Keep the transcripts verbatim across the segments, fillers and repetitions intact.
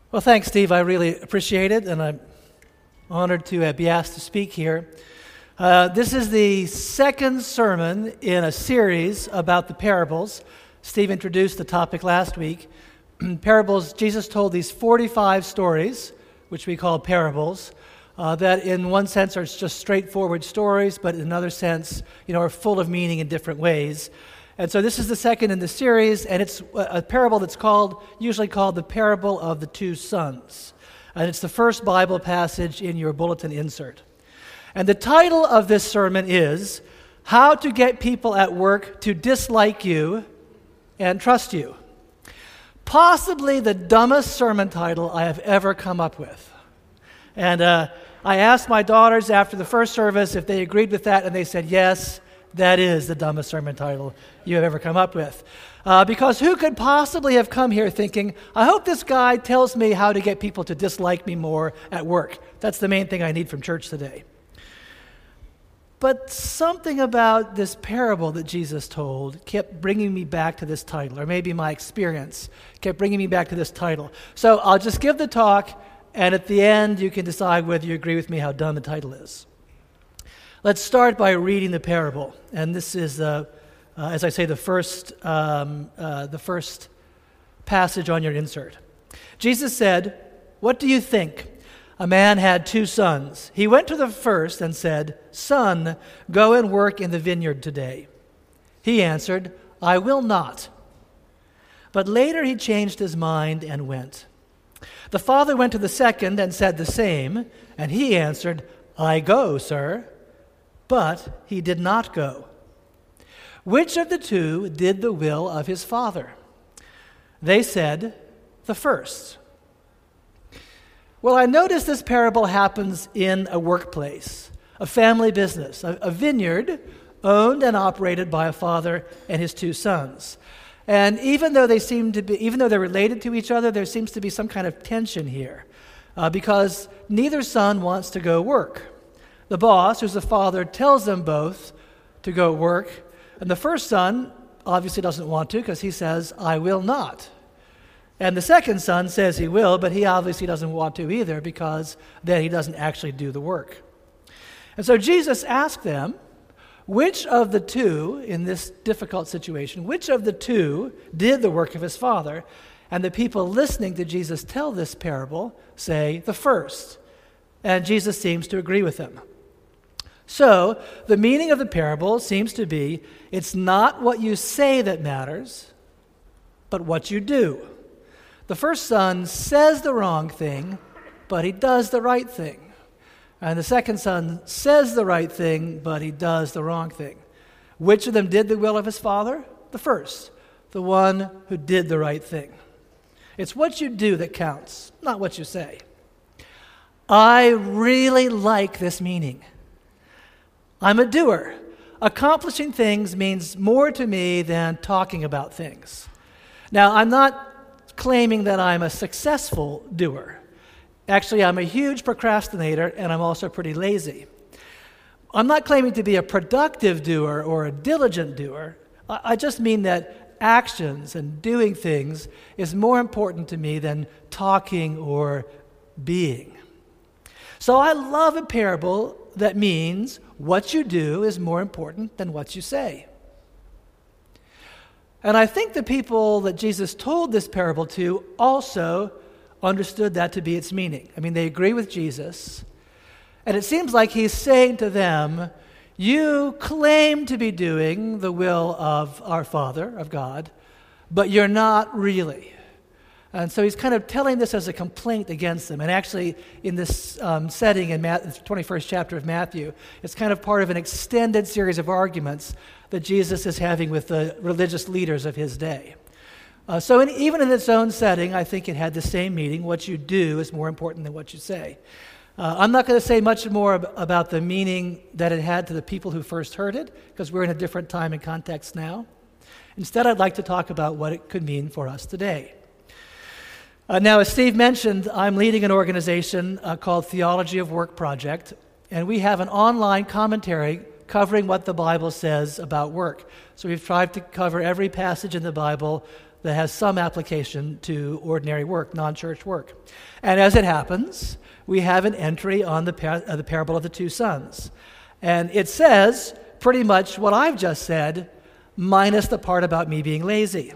Well, thanks, Steve. I really appreciate it, and I'm honored to uh, be asked to speak here. Uh, this is the second sermon in a series about the parables. Steve introduced the topic last week. Parables, Jesus told these forty-five stories, which we call parables, uh, that in one sense are just straightforward stories, but in another sense, you know, are full of meaning in different ways. And so this is the second in the series, and it's a parable that's called, usually called the parable of the two sons. And it's the first Bible passage in your bulletin insert. And the title of this sermon is, How to Get People at Work to Dislike You and Trust You. Possibly the dumbest sermon title I have ever come up with. And uh, I asked my daughters after the first service if they agreed with that, and they said yes. That is the dumbest sermon title you have ever come up with. Uh, because who could possibly have come here thinking, I hope this guy tells me how to get people to dislike me more at work. That's the main thing I need from church today. But something about this parable that Jesus told kept bringing me back to this title, or maybe my experience kept bringing me back to this title. So I'll just give the talk, and at the end you can decide whether you agree with me how dumb the title is. Let's start by reading the parable, and this is, uh, uh, as I say, the first, um, uh, the first passage on your insert. Jesus said, "What do you think? A man had two sons. He went to the first and said, 'Son, go and work in the vineyard today.' He answered, 'I will not.' But later he changed his mind and went. The father went to the second and said the same, and he answered, 'I go, sir.' But he did not go. Which of the two did the will of his father? They said, 'The first.'" Well, I notice this parable happens in a workplace, a family business, a, a vineyard owned and operated by a father and his two sons. And even though they seem to be, even though they're related to each other, there seems to be some kind of tension here, uh, because neither son wants to go work. The boss, who's the father, tells them both to go work, and the first son obviously doesn't want to because he says, "I will not." And the second son says he will, but he obviously doesn't want to either because then he doesn't actually do the work. And so Jesus asked them, which of the two, in this difficult situation, which of the two did the work of his father? And the people listening to Jesus tell this parable say, "The first." And Jesus seems to agree with them. So, the meaning of the parable seems to be, it's not what you say that matters, but what you do. The first son says the wrong thing, but he does the right thing. And the second son says the right thing, but he does the wrong thing. Which of them did the will of his father? The first, the one who did the right thing. It's what you do that counts, not what you say. I really like this meaning. I'm a doer. Accomplishing things means more to me than talking about things. Now, I'm not claiming that I'm a successful doer. Actually, I'm a huge procrastinator, and I'm also pretty lazy. I'm not claiming to be a productive doer or a diligent doer. I just mean that actions and doing things is more important to me than talking or being. So I love a parable that means what you do is more important than what you say. And I think the people that Jesus told this parable to also understood that to be its meaning. I mean, they agree with Jesus, and it seems like he's saying to them, you claim to be doing the will of our Father, of God, but you're not really. And so he's kind of telling this as a complaint against them. And actually, in this um, setting in Matthew, the twenty-first chapter of Matthew, it's kind of part of an extended series of arguments that Jesus is having with the religious leaders of his day. Uh, so in, even in its own setting, I think it had the same meaning. What you do is more important than what you say. Uh, I'm not going to say much more ab- about the meaning that it had to the people who first heard it, because we're in a different time and context now. Instead, I'd like to talk about what it could mean for us today. Uh, now, as Steve mentioned, I'm leading an organization uh, called Theology of Work Project, and we have an online commentary covering what the Bible says about work. So we've tried to cover every passage in the Bible that has some application to ordinary work, non-church work. And as it happens, we have an entry on the, par- uh, the parable of the two sons. And it says pretty much what I've just said, minus the part about me being lazy.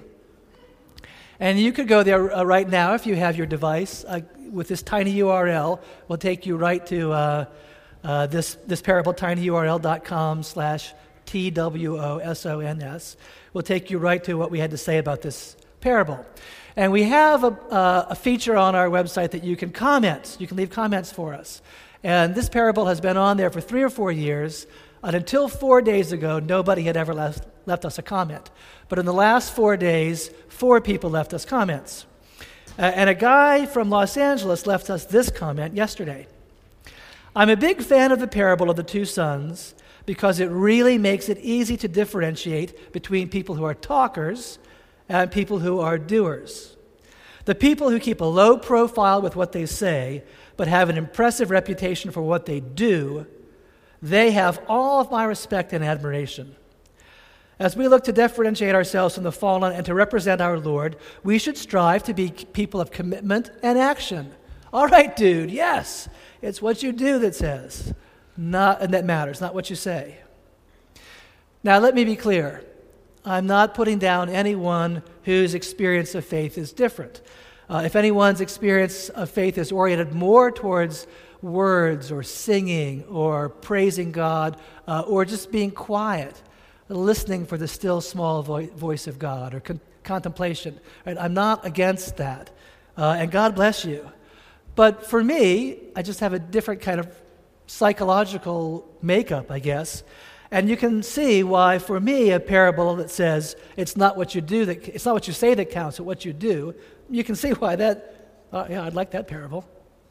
And you could go there uh, right now if you have your device. Uh, with this tiny U R L, will take you right to uh, uh, this, this parable, tinyurl.com slash T W O S O N S. Will take you right to what we had to say about this parable. And we have a, uh, a feature on our website that you can comment. You can leave comments for us. And this parable has been on there for three or four years. And until four days ago, nobody had ever left, left us a comment. But in the last four days, four people left us comments. Uh, and a guy from Los Angeles left us this comment yesterday. I'm a big fan of the parable of the two sons because it really makes it easy to differentiate between people who are talkers and people who are doers. The people who keep a low profile with what they say but have an impressive reputation for what they do, they have all of my respect and admiration. As we look to differentiate ourselves from the fallen and to represent our Lord, we should strive to be people of commitment and action. All right, dude, yes, it's what you do that says, not and that matters, not what you say. Now, let me be clear. I'm not putting down anyone whose experience of faith is different. Uh, if anyone's experience of faith is oriented more towards words or singing or praising God uh, or just being quiet, listening for the still small vo- voice of God or con- contemplation, right? I'm not against that. Uh, and God bless you. But for me, I just have a different kind of psychological makeup, I guess. And you can see why, for me, a parable that says it's not what you do that it's not what you say that counts, but what you do. You can see why that. Uh, yeah, I'd like that parable.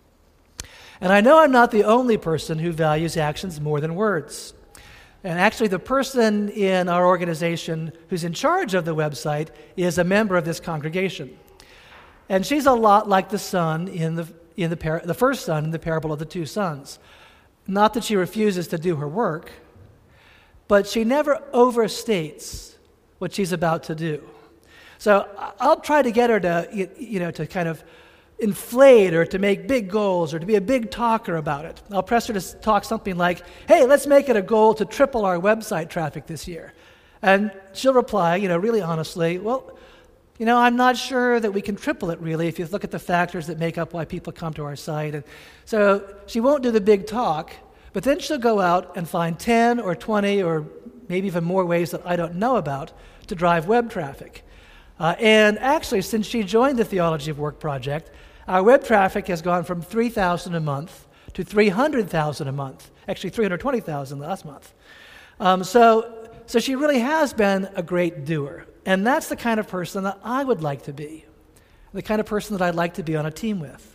And I know I'm not the only person who values actions more than words. And actually, the person in our organization who's in charge of the website is a member of this congregation. And she's a lot like the son in the in the par- the first son in the parable of the two sons. Not that she refuses to do her work, but she never overstates what she's about to do. So I'll try to get her to, you know, to kind of inflate or to make big goals or to be a big talker about it. I'll press her to talk something like, hey, let's make it a goal to triple our website traffic this year. And she'll reply, you know, really honestly, well, you know, I'm not sure that we can triple it really if you look at the factors that make up why people come to our site. And so she won't do the big talk, but then she'll go out and find ten or twenty or maybe even more ways that I don't know about to drive web traffic. Uh, and actually, since she joined the Theology of Work project, our web traffic has gone from three thousand a month to three hundred thousand a month. Actually, three hundred twenty thousand last month. Um, so, so she really has been a great doer. And that's the kind of person that I would like to be, the kind of person that I'd like to be on a team with.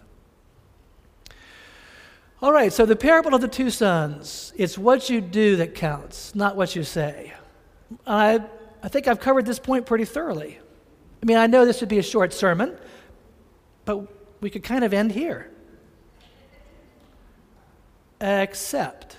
All right, so the parable of the two sons, it's what you do that counts, not what you say. I, I think I've covered this point pretty thoroughly. I mean, I know this would be a short sermon, but we could kind of end here. Except,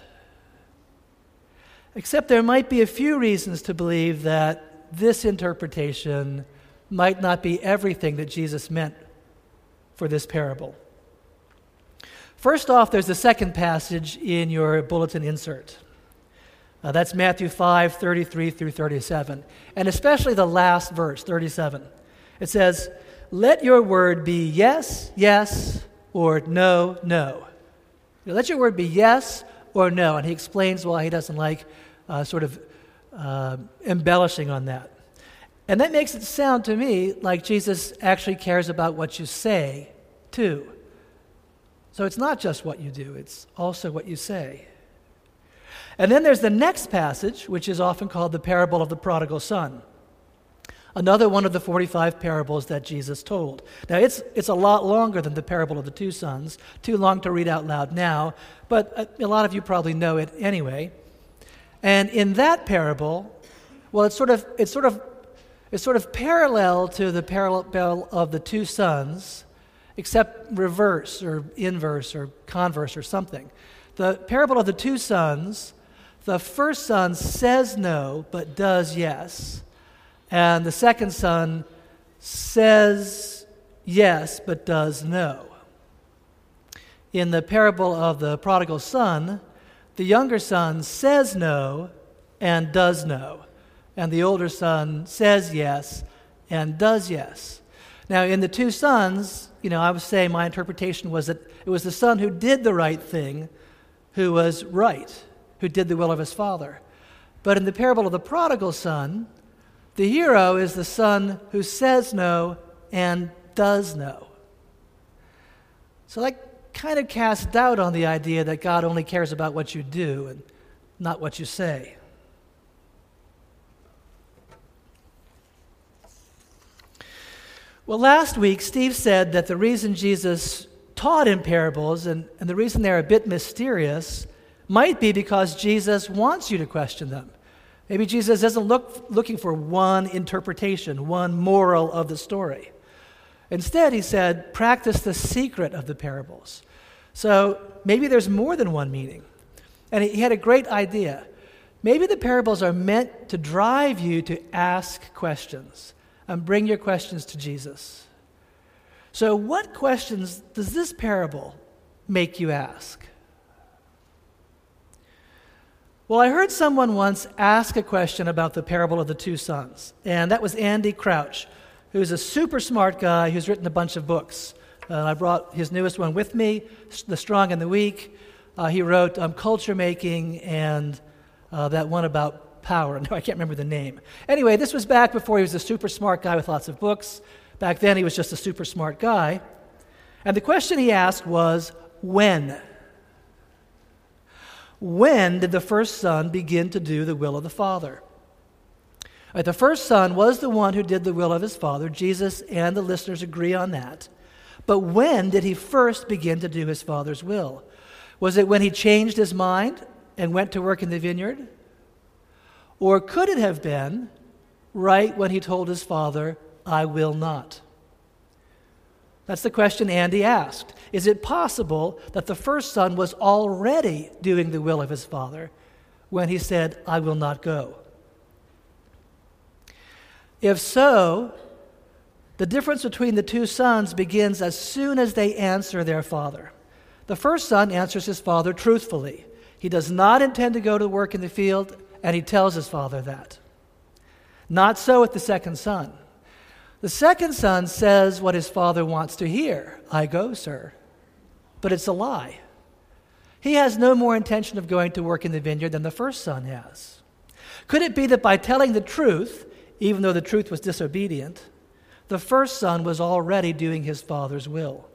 except there might be a few reasons to believe that this interpretation might not be everything that Jesus meant for this parable. First off, there's the second passage in your bulletin insert. Uh, that's Matthew five, thirty-three through thirty-seven, and especially the last verse, thirty-seven. It says, let your word be yes, yes, or no, no. Let your word be yes or no, and he explains why he doesn't like uh, sort of uh, embellishing on that. And that makes it sound to me like Jesus actually cares about what you say, too. So it's not just what you do, it's also what you say. And then there's the next passage, which is often called the parable of the prodigal son. Another one of the forty-five parables that Jesus told. Now, it's it's a lot longer than the parable of the two sons, too long to read out loud now, but a, a lot of you probably know it anyway. And in that parable, well, it's sort of it's sort of it's sort of parallel to the parable of the two sons, except reverse or inverse or converse or something. The parable of the two sons, the first son says no but does yes. And the second son says yes but does no. In the parable of the prodigal son, the younger son says no and does no, and the older son says yes and does yes. Now, in the two sons, you know, I would say my interpretation was that it was the son who did the right thing who was right, who did the will of his father. But in the parable of the prodigal son, the hero is the son who says no and does no. So that kind of casts doubt on the idea that God only cares about what you do and not what you say. Well, last week, Steve said that the reason Jesus taught in parables and, and the reason they're a bit mysterious might be because Jesus wants you to question them. Maybe Jesus isn't look, looking for one interpretation, one moral of the story. Instead, he said, practice the secret of the parables. So maybe there's more than one meaning. And he had a great idea. Maybe the parables are meant to drive you to ask questions and bring your questions to Jesus. So what questions does this parable make you ask? Well, I heard someone once ask a question about the parable of the two sons, and that was Andy Crouch, who's a super smart guy who's written a bunch of books. Uh, I brought his newest one with me, The Strong and the Weak. Uh, he wrote um, Culture Making and uh, that one about power. No, I can't remember the name. Anyway, this was back before he was a super smart guy with lots of books. Back then, he was just a super smart guy. And the question he asked was, when? When did the first son begin to do the will of the Father? Right, the first son was the one who did the will of his Father. Jesus and the listeners agree on that. But when did he first begin to do his Father's will? Was it when he changed his mind and went to work in the vineyard? Or could it have been right when he told his father, I will not? That's the question Andy asked. Is it possible that the first son was already doing the will of his father when he said, I will not go? If so, the difference between the two sons begins as soon as they answer their father. The first son answers his father truthfully. He does not intend to go to work in the field, and he tells his father that. Not so with the second son. The second son says what his father wants to hear. I go, sir. But it's a lie. He has no more intention of going to work in the vineyard than the first son has. Could it be that by telling the truth, even though the truth was disobedient, the first son was already doing his father's will?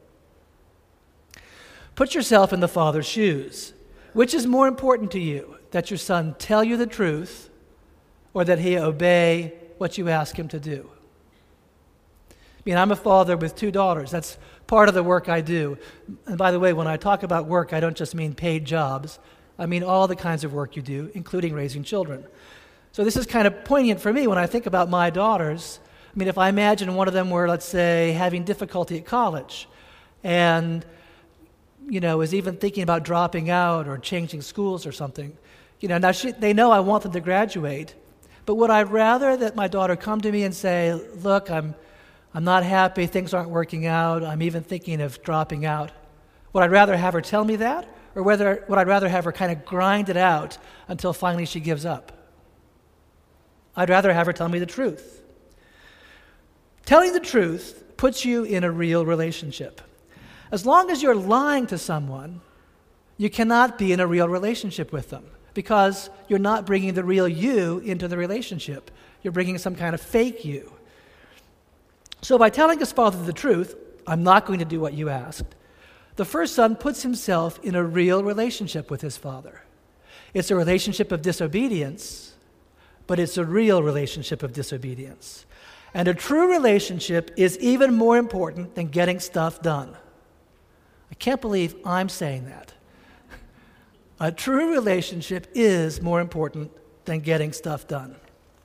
Put yourself in the father's shoes. Which is more important to you, that your son tell you the truth or that he obey what you ask him to do? I mean, I'm a father with two daughters. That's part of the work I do. And by the way, when I talk about work, I don't just mean paid jobs. I mean all the kinds of work you do, including raising children. So this is kind of poignant for me when I think about my daughters. I mean, if I imagine one of them were, let's say, having difficulty at college and you know, is even thinking about dropping out or changing schools or something. You know, now she, they know I want them to graduate, but would I rather that my daughter come to me and say, look, I'm I'm not happy, things aren't working out, I'm even thinking of dropping out? Would I rather have her tell me that, or whether would I rather have her kind of grind it out until finally she gives up? I'd rather have her tell me the truth. Telling the truth puts you in a real relationship. As long as you're lying to someone, you cannot be in a real relationship with them because you're not bringing the real you into the relationship. You're bringing some kind of fake you. So by telling his father the truth, I'm not going to do what you asked, the first son puts himself in a real relationship with his father. It's a relationship of disobedience, but it's a real relationship of disobedience. And a true relationship is even more important than getting stuff done. I can't believe I'm saying that. A true relationship is more important than getting stuff done.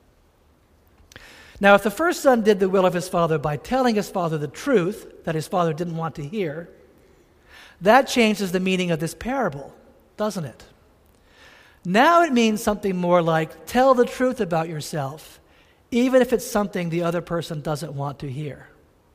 Now, if the first son did the will of his father by telling his father the truth that his father didn't want to hear, that changes the meaning of this parable, doesn't it? Now it means something more like, tell the truth about yourself, even if it's something the other person doesn't want to hear.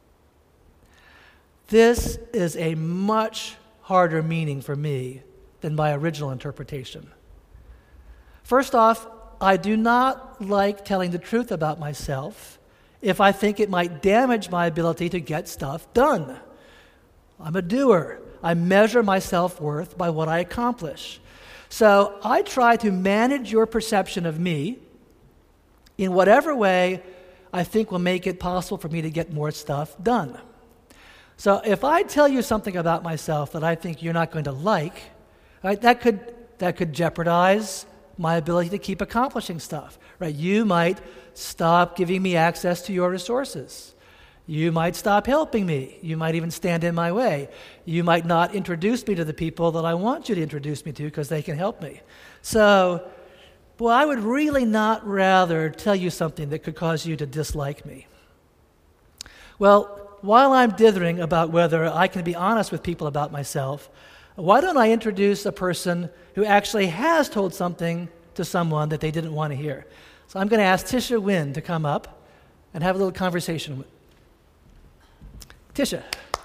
This is a much harder meaning for me than my original interpretation. First off, I do not like telling the truth about myself if I think it might damage my ability to get stuff done. I'm a doer. I measure my self-worth by what I accomplish. So I try to manage your perception of me in whatever way I think will make it possible for me to get more stuff done. So if I tell you something about myself that I think you're not going to like, right, that could that could jeopardize my ability to keep accomplishing stuff. Right? You might stop giving me access to your resources. You might stop helping me. You might even stand in my way. You might not introduce me to the people that I want you to introduce me to because they can help me. So, boy, I would really not rather tell you something that could cause you to dislike me. Well, while I'm dithering about whether I can be honest with people about myself, why don't I introduce a person who actually has told something to someone that they didn't want to hear? So I'm going to ask Tisha Wynn to come up and have a little conversation with Tisha.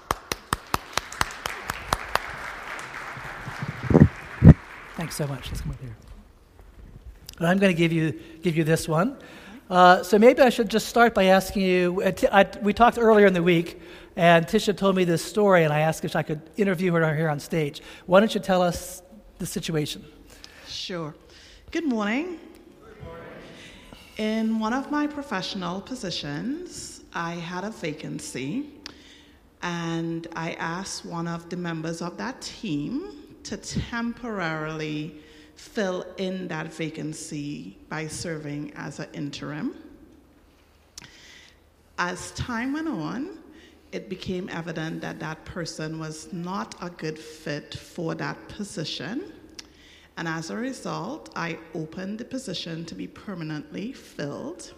Thanks so much. Let's come up here. And I'm going to give you give you this one. Uh, so maybe I should just start by asking you, uh, t- I, we talked earlier in the week, and Tisha told me this story, and I asked if I could interview her here on stage. Why don't you tell us the situation? Sure. Good morning. Good morning. In one of my professional positions, I had a vacancy, and I asked one of the members of that team to temporarily fill in that vacancy by serving as an interim. As time went on, it became evident that that person was not a good fit for that position. And as a result, I opened the position to be permanently filled.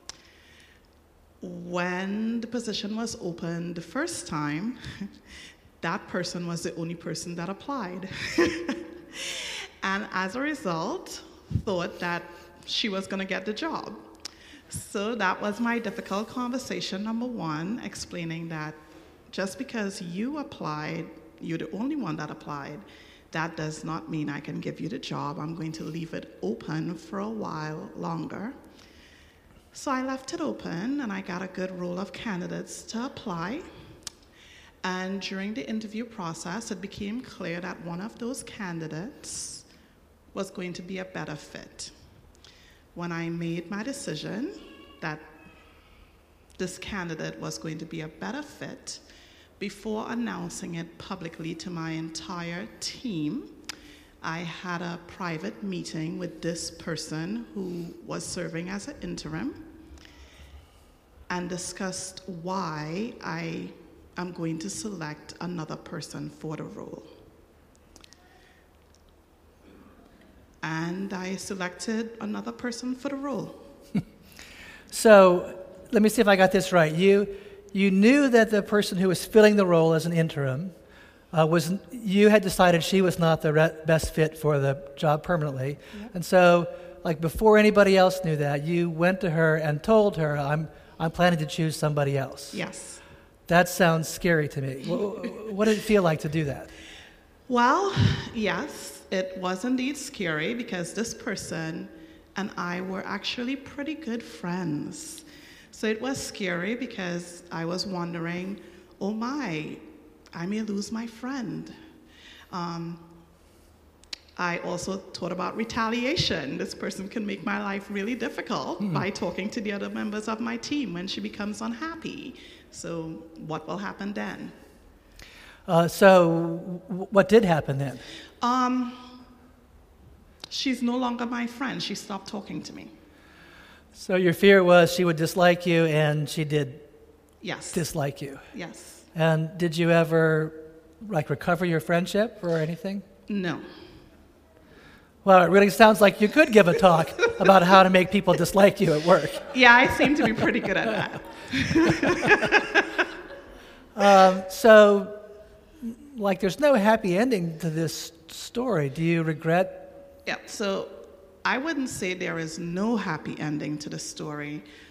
When the position was opened the first time, that person was the only person that applied. And as a result, thought that she was going to get the job. So that was my difficult conversation, number one, explaining that just because you applied, you're the only one that applied, that does not mean I can give you the job. I'm going to leave it open for a while longer. So I left it open, and I got a good roll of candidates to apply. And during the interview process, it became clear that one of those candidates was going to be a better fit. When I made my decision that this candidate was going to be a better fit, before announcing it publicly to my entire team, I had a private meeting with this person who was serving as an interim and discussed why I am going to select another person for the role. And I selected another person for the role. So let me see if I got this right. You you knew that the person who was filling the role as an interim uh, was you had decided she was not the re- best fit for the job permanently, yep. And so like before anybody else knew that, you went to her and told her, "I'm I'm planning to choose somebody else." Yes. That sounds scary to me. what, what did it feel like to do that? Well, yes. It was indeed scary because this person and I were actually pretty good friends. So it was scary because I was wondering, oh my, I may lose my friend. Um, I also thought about retaliation. This person can make my life really difficult mm-hmm. by talking to the other members of my team when she becomes unhappy. So what will happen then? Uh, so w- what did happen then? Um, she's no longer my friend. She stopped talking to me. So your fear was she would dislike you, and she did yes. dislike you. Yes. And did you ever like recover your friendship or anything? No. Well, it really sounds like you could give a talk about how to make people dislike you at work. Yeah, I seem to be pretty good at that. um, so... Like, there's no happy ending to this story. Do you regret? Yeah, so I wouldn't say there is no happy ending to the story.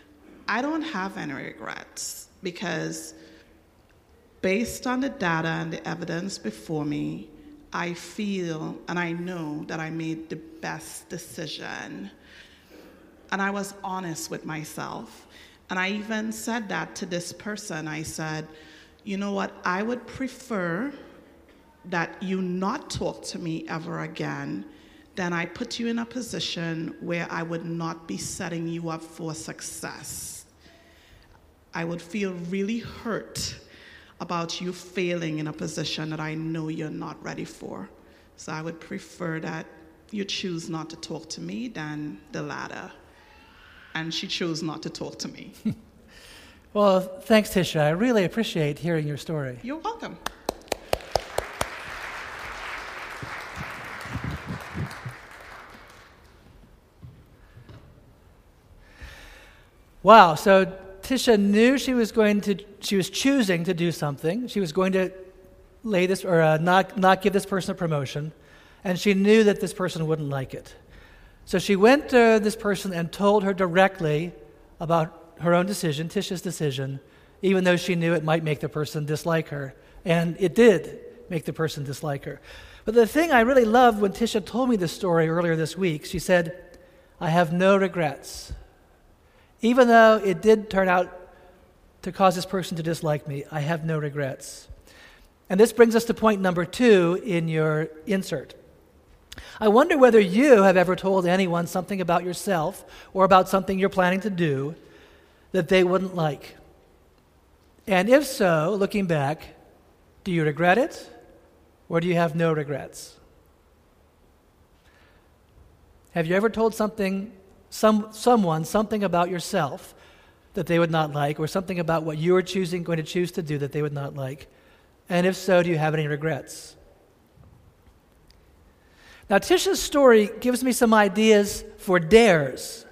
I don't have any regrets because based on the data and the evidence before me, I feel and I know that I made the best decision. And I was honest with myself. And I even said that to this person. I said, you know what, I would prefer that you not talk to me ever again than I put you in a position where I would not be setting you up for success. I would feel really hurt about you failing in a position that I know you're not ready for. So I would prefer that you choose not to talk to me than the latter. And she chose not to talk to me. Well, thanks, Tisha. I really appreciate hearing your story. You're welcome. Wow, so Tisha knew she was going to, she was choosing to do something. She was going to lay this, or uh, not, not give this person a promotion, and she knew that this person wouldn't like it. So she went to this person and told her directly about her own decision, Tisha's decision, even though she knew it might make the person dislike her. And it did make the person dislike her. But the thing I really loved when Tisha told me this story earlier this week, she said, I have no regrets. Even though it did turn out to cause this person to dislike me, I have no regrets. And this brings us to point number two in your insert. I wonder whether you have ever told anyone something about yourself or about something you're planning to do that they wouldn't like. And if so, looking back, do you regret it or do you have no regrets? Have you ever told something, some, someone something about yourself that they would not like, or something about what you are choosing, going to choose to do that they would not like? And if so, do you have any regrets? Now, Tisha's story gives me some ideas for dares,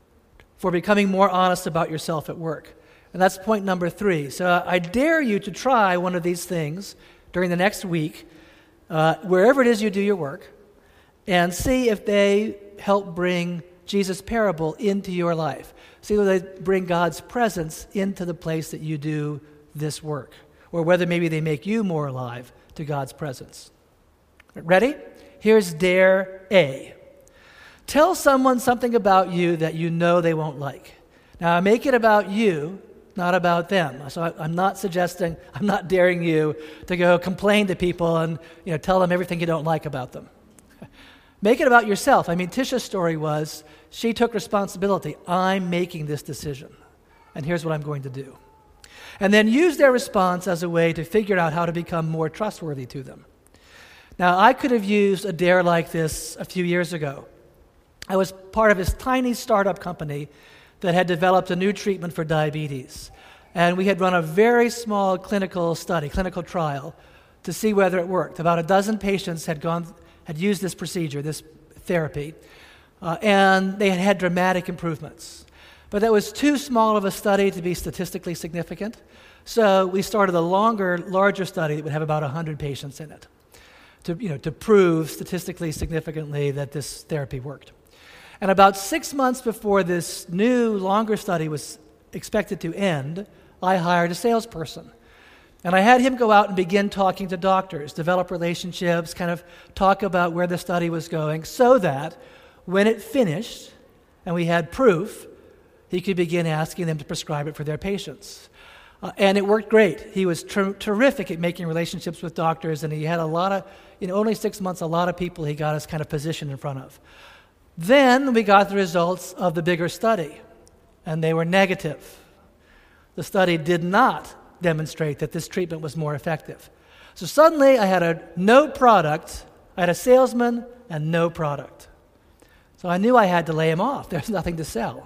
for becoming more honest about yourself at work. And that's point number three. So I dare you to try one of these things during the next week, uh, wherever it is you do your work, and see if they help bring Jesus' parable into your life. See whether they bring God's presence into the place that you do this work, or whether maybe they make you more alive to God's presence. Ready? Here's dare A. Tell someone something about you that you know they won't like. Now, make it about you, not about them. So I, I'm not suggesting, I'm not daring you to go complain to people and, you know, tell them everything you don't like about them. Make it about yourself. I mean, Tisha's story was she took responsibility. I'm making this decision, and here's what I'm going to do. And then use their response as a way to figure out how to become more trustworthy to them. Now, I could have used a dare like this a few years ago. I was part of this tiny startup company that had developed a new treatment for diabetes. And we had run a very small clinical study, clinical trial, to see whether it worked. About a dozen patients had gone, had used this procedure, this therapy, uh, and they had had dramatic improvements. But that was too small of a study to be statistically significant. So we started a longer, larger study that would have about one hundred patients in it, to, you know, to prove statistically significantly that this therapy worked. And about six months before this new, longer study was expected to end, I hired a salesperson. And I had him go out and begin talking to doctors, develop relationships, kind of talk about where the study was going, so that when it finished and we had proof, he could begin asking them to prescribe it for their patients. Uh, and it worked great. He was ter- terrific at making relationships with doctors, and he had a lot of, in only six months, a lot of people he got us kind of positioned in front of. Then we got the results of the bigger study, and they were negative. The study did not demonstrate that this treatment was more effective. So suddenly I had a no product, I had a salesman and no product. So I knew I had to lay him off. There's nothing to sell.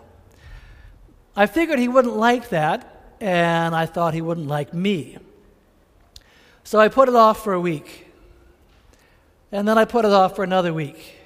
I figured he wouldn't like that, and I thought he wouldn't like me. So I put it off for a week. And then I put it off for another week.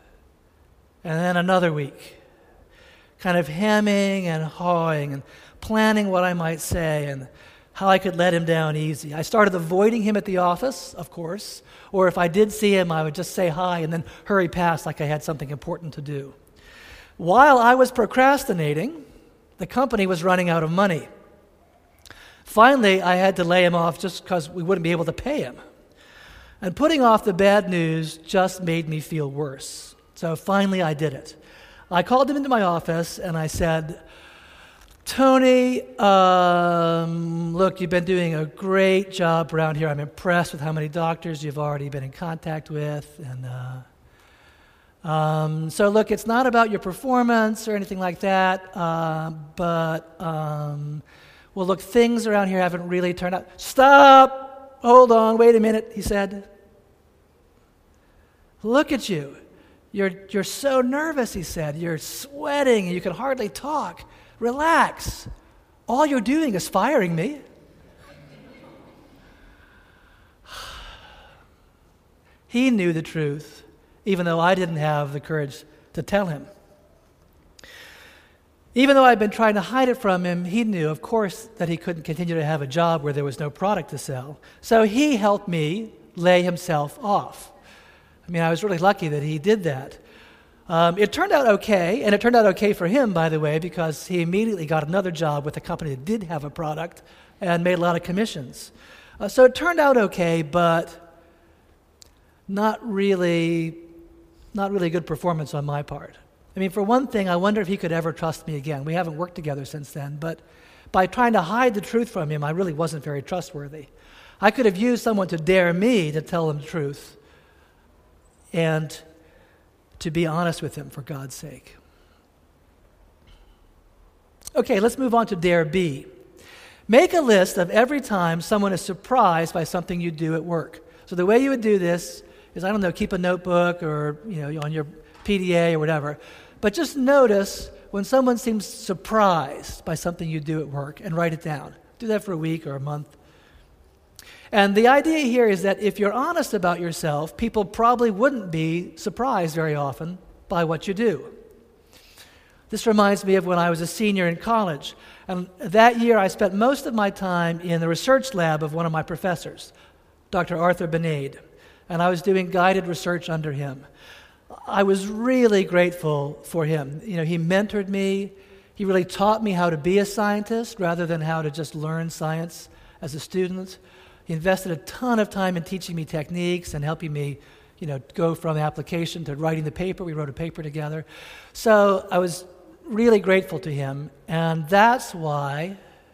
And then another week. Kind of hemming and hawing and planning what I might say and how I could let him down easy. I started avoiding him at the office, of course, or if I did see him, I would just say hi and then hurry past like I had something important to do. While I was procrastinating, The company was running out of money. Finally, I had to lay him off just because we wouldn't be able to pay him. And putting off the bad news just made me feel worse. So finally, I did it. I called him into my office and I said, Tony, um, look, you've been doing a great job around here. I'm impressed with how many doctors you've already been in contact with. And uh, um, so, look, it's not about your performance or anything like that, uh, but, um, well, look, things around here haven't really turned out. Stop! Hold on, wait a minute, he said. Look at you. You're, you're so nervous, he said. You're sweating and you can hardly talk. Relax. All you're doing is firing me. He knew the truth, even though I didn't have the courage to tell him. Even though I'd been trying to hide it from him, he knew, of course, that he couldn't continue to have a job where there was no product to sell. So he helped me lay himself off. I mean, I was really lucky that he did that. Um, it turned out okay, and it turned out okay for him, by the way, because he immediately got another job with a company that did have a product and made a lot of commissions. Uh, so it turned out okay, but not really, not really good performance on my part. I mean, for one thing, I wonder if he could ever trust me again. We haven't worked together since then, but by trying to hide the truth from him, I really wasn't very trustworthy. I could have used someone to dare me to tell him the truth and to be honest with him, for God's sake. Okay, let's move on to dare B. Make a list of every time someone is surprised by something you do at work. So the way you would do this is, I don't know, keep a notebook or, you know, on your P D A or whatever, but just notice when someone seems surprised by something you do at work and write it down. Do that for a week or a month. And the idea here is that if you're honest about yourself, people probably wouldn't be surprised very often by what you do. This reminds me of when I was a senior in college. And that year I spent most of my time in the research lab of one of my professors, Doctor Arthur Benaid. And I was doing guided research under him. I was really grateful for him. You know, he mentored me. He really taught me how to be a scientist rather than how to just learn science as a student. He invested a ton of time in teaching me techniques and helping me, you know, go from application to writing the paper. We wrote a paper together. So I was really grateful to him, and that's why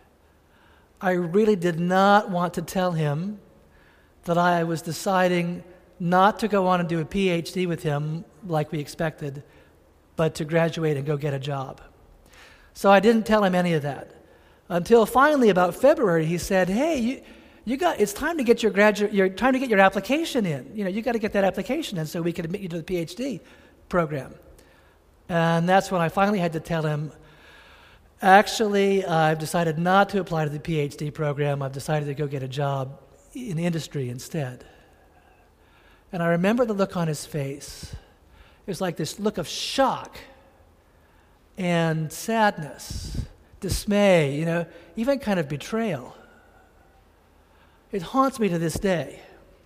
I really did not want to tell him that I was deciding not to go on and do a P H D with him like we expected, but to graduate and go get a job. So I didn't tell him any of that. Until finally, about February, he said, hey, you... You got. It's time to get your graduate. You're time to get your application in. You know, you got to get that application in so we can admit you to the P H D program. And that's when I finally had to tell him, actually, I've decided not to apply to the P H D program. I've decided to go get a job in industry instead. And I remember the look on his face. It was like this look of shock and sadness, dismay. You know, even kind of betrayal. It haunts me to this day.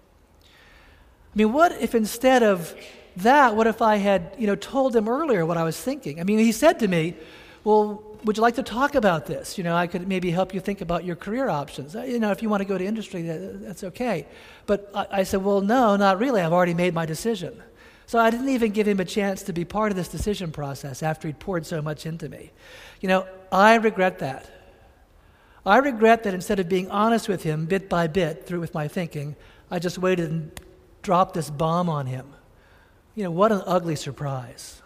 I mean, what if instead of that, what if I had, you know, told him earlier what I was thinking? I mean, he said to me, well, would you like to talk about this? You know, I could maybe help you think about your career options. You know, if you want to go to industry, that, that's okay. But I, I said, well, no, not really. I've already made my decision. So I didn't even give him a chance to be part of this decision process after he'd poured so much into me. You know, I regret that. I regret that instead of being honest with him bit by bit through with my thinking, I just waited and dropped this bomb on him. You know, what an ugly surprise.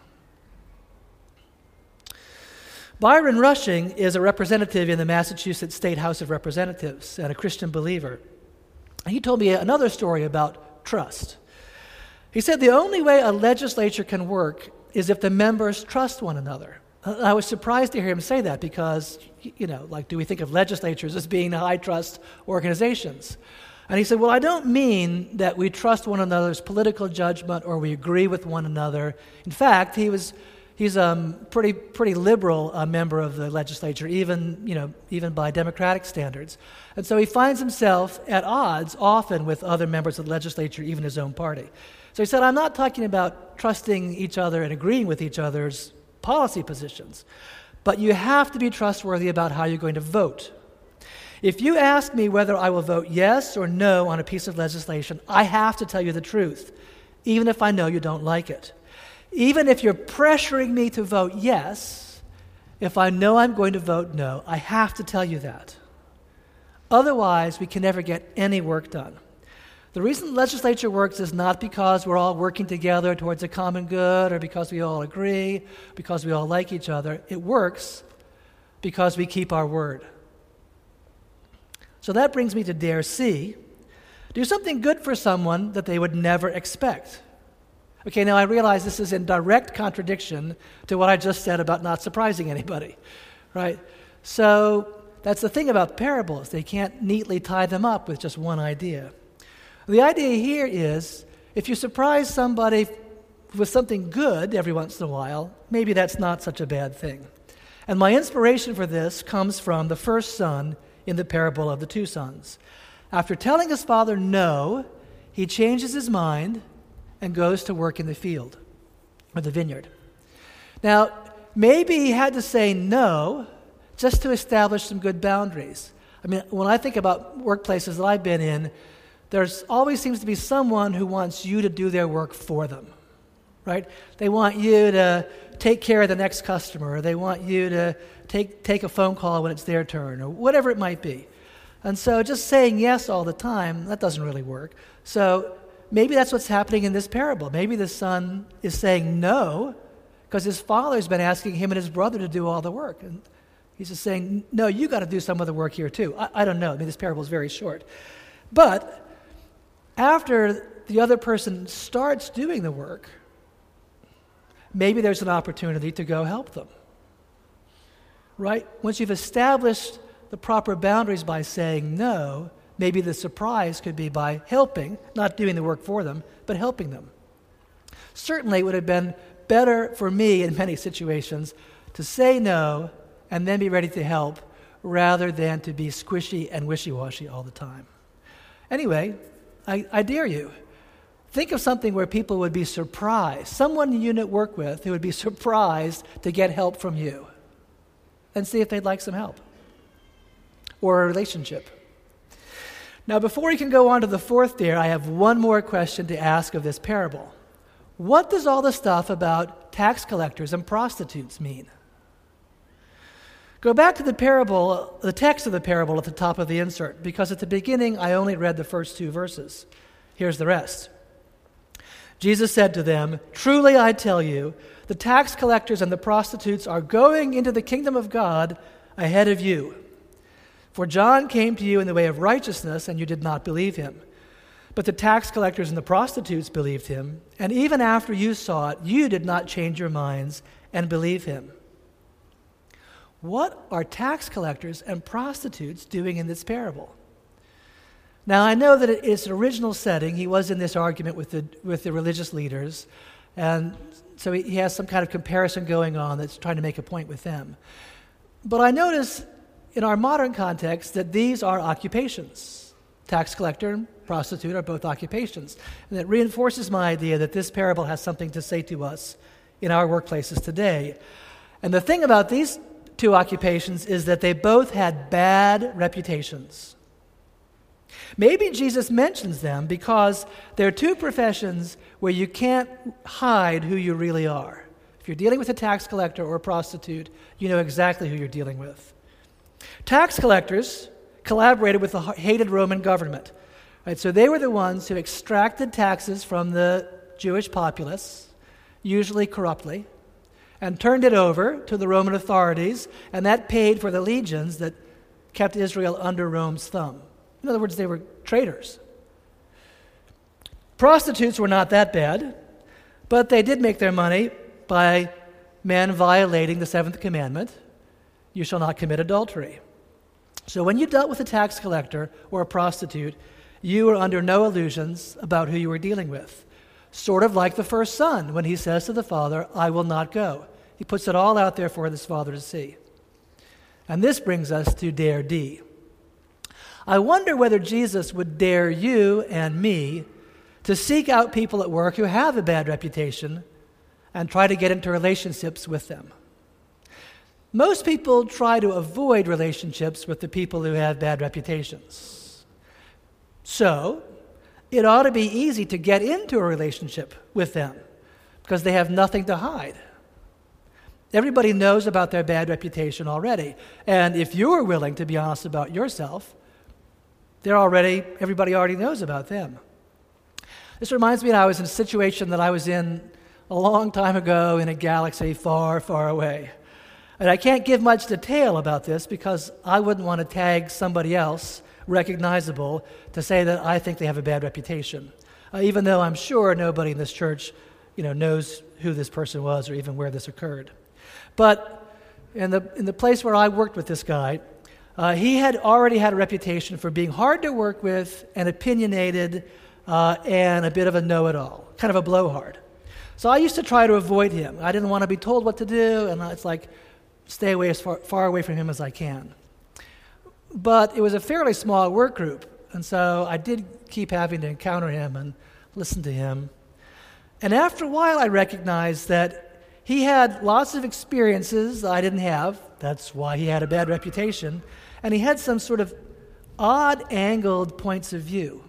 Byron Rushing is a representative in the Massachusetts State House of Representatives and a Christian believer. He told me another story about trust. He said the only way a legislature can work is if the members trust one another. I was surprised to hear him say that because, you know, like, do we think of legislatures as being high-trust organizations? And he said, well, I don't mean that we trust one another's political judgment or we agree with one another. In fact, he was he's a um, pretty pretty liberal uh, member of the legislature, even, you know, even by democratic standards. And so he finds himself at odds often with other members of the legislature, even his own party. So he said, I'm not talking about trusting each other and agreeing with each other's policy positions, but you have to be trustworthy about how you're going to vote. If you ask me whether I will vote yes or no on a piece of legislation, I have to tell you the truth, even if I know you don't like it. Even if you're pressuring me to vote yes, if I know I'm going to vote no, I have to tell you that. Otherwise, we can never get any work done. The reason the legislature works is not because we're all working together towards a common good or because we all agree, because we all like each other. It works because we keep our word. So that brings me to dare C. Do something good for someone that they would never expect. Okay, now I realize this is in direct contradiction to what I just said about not surprising anybody, right? So that's the thing about parables. They can't neatly tie them up with just one idea. The idea here is if you surprise somebody with something good every once in a while, maybe that's not such a bad thing. And my inspiration for this comes from the first son in the parable of the two sons. After telling his father no, he changes his mind and goes to work in the field or the vineyard. Now, maybe he had to say no just to establish some good boundaries. I mean, when I think about workplaces that I've been in, there's always seems to be someone who wants you to do their work for them, right? They want you to take care of the next customer, or they want you to take take a phone call when it's their turn, or whatever it might be. And so just saying yes all the time, that doesn't really work. So maybe that's what's happening in this parable. Maybe the son is saying no because his father's been asking him and his brother to do all the work. And he's just saying, no, you got to do some of the work here too. I, I don't know. I mean, this parable is very short. But after the other person starts doing the work, maybe there's an opportunity to go help them, right? Once you've established the proper boundaries by saying no, maybe the surprise could be by helping, not doing the work for them, but helping them. Certainly it would have been better for me in many situations to say no and then be ready to help rather than to be squishy and wishy-washy all the time. Anyway, I, I dare you. Think of something where people would be surprised, someone you work with who would be surprised to get help from you, and see if they'd like some help or a relationship. Now, before we can go on to the fourth dare, I have one more question to ask of this parable. What does all the stuff about tax collectors and prostitutes mean? Go back to the parable, the text of the parable at the top of the insert, because at the beginning I only read the first two verses. Here's the rest. Jesus said to them, "Truly I tell you, the tax collectors and the prostitutes are going into the kingdom of God ahead of you. For John came to you in the way of righteousness, and you did not believe him. But the tax collectors and the prostitutes believed him, and even after you saw it, you did not change your minds and believe him." What are tax collectors and prostitutes doing in this parable? Now, I know that in its original setting, he was in this argument with the with the religious leaders, and so he, he has some kind of comparison going on that's trying to make a point with them. But I notice in our modern context that these are occupations. Tax collector and prostitute are both occupations. And it reinforces my idea that this parable has something to say to us in our workplaces today. And the thing about these two occupations is that they both had bad reputations. Maybe Jesus mentions them because they're two professions where you can't hide who you really are. If you're dealing with a tax collector or a prostitute, you know exactly who you're dealing with. Tax collectors collaborated with the hated Roman government. Right? So they were the ones who extracted taxes from the Jewish populace, usually corruptly, and turned it over to the Roman authorities, and that paid for the legions that kept Israel under Rome's thumb. In other words, they were traitors. Prostitutes were not that bad, but they did make their money by men violating the seventh commandment, "You shall not commit adultery." So when you dealt with a tax collector or a prostitute, you were under no illusions about who you were dealing with. Sort of like the first son when he says to the father, "I will not go." He puts it all out there for his father to see. And this brings us to dare D. I wonder whether Jesus would dare you and me to seek out people at work who have a bad reputation and try to get into relationships with them. Most people try to avoid relationships with the people who have bad reputations. So, it ought to be easy to get into a relationship with them because they have nothing to hide. Everybody knows about their bad reputation already. And if you're willing to be honest about yourself, they're already, everybody already knows about them. This reminds me that I was in a situation that I was in a long time ago in a galaxy far, far away. And I can't give much detail about this because I wouldn't want to tag somebody else recognizable to say that I think they have a bad reputation, uh, even though I'm sure nobody in this church, you know, knows who this person was or even where this occurred. But in the in the place where I worked with this guy, uh, he had already had a reputation for being hard to work with and opinionated uh, and a bit of a know-it-all, kind of a blowhard. So I used to try to avoid him. I didn't want to be told what to do, and it's like, stay away as far, far away from him as I can. But it was a fairly small work group, and so I did keep having to encounter him and listen to him. And after a while, I recognized that he had lots of experiences that I didn't have. That's why he had a bad reputation. And he had some sort of odd angled points of view.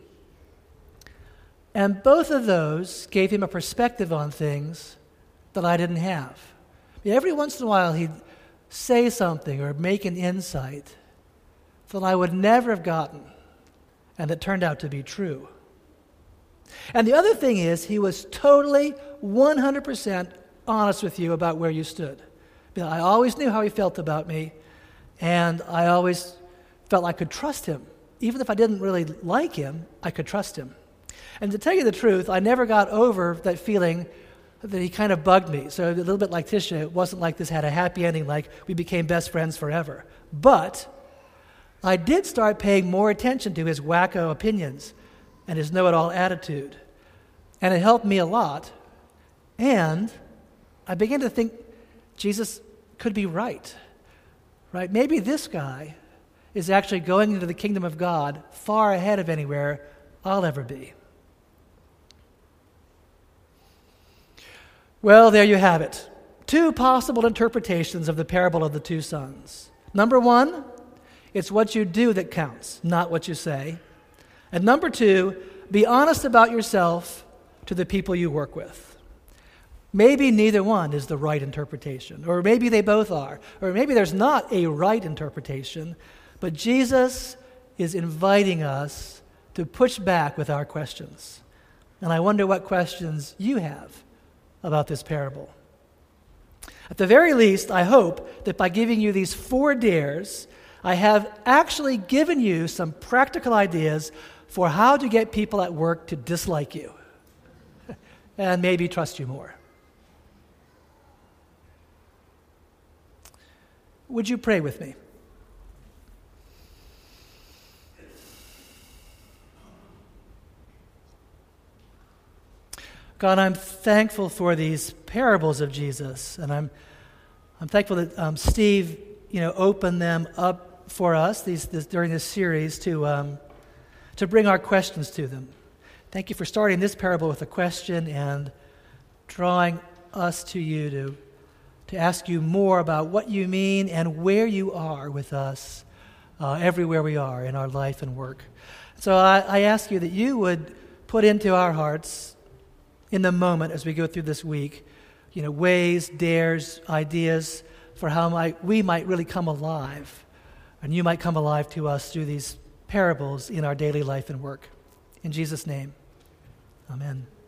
And both of those gave him a perspective on things that I didn't have. Every once in a while, he'd say something or make an insight that I would never have gotten and that turned out to be true. And the other thing is, he was totally one hundred percent honest with you about where you stood. I always knew how he felt about me, and I always felt I could trust him. Even if I didn't really like him, I could trust him. And to tell you the truth, I never got over that feeling that he kind of bugged me. So a little bit like Tisha, it wasn't like this had a happy ending, like we became best friends forever. But I did start paying more attention to his wacko opinions and his know-it-all attitude. And it helped me a lot. And I began to think Jesus could be right. Right? Maybe this guy is actually going into the kingdom of God far ahead of anywhere I'll ever be. Well, there you have it. Two possible interpretations of the parable of the two sons. Number one, it's what you do that counts, not what you say. And number two, be honest about yourself to the people you work with. Maybe neither one is the right interpretation, or maybe they both are, or maybe there's not a right interpretation, but Jesus is inviting us to push back with our questions. And I wonder what questions you have about this parable. At the very least, I hope that by giving you these four dares, I have actually given you some practical ideas for how to get people at work to dislike you and maybe trust you more. Would you pray with me? God, I'm thankful for these parables of Jesus, and I'm I'm thankful that um, Steve, you know, opened them up for us these, this, during this series to um, to bring our questions to them. Thank you for starting this parable with a question and drawing us to you to to ask you more about what you mean and where you are with us uh, everywhere we are in our life and work. So I, I ask you that you would put into our hearts in the moment as we go through this week, you know, ways, dares, ideas for how might, we might really come alive, and you might come alive to us through these parables in our daily life and work. In Jesus' name, amen.